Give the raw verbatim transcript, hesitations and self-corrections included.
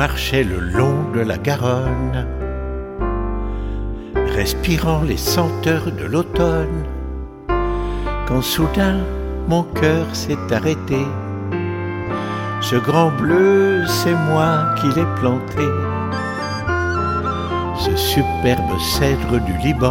marchais le long de la Garonne, respirant les senteurs de l'automne, quand soudain mon cœur s'est arrêté. Ce grand bleu, c'est moi qui l'ai planté, ce superbe cèdre du Liban.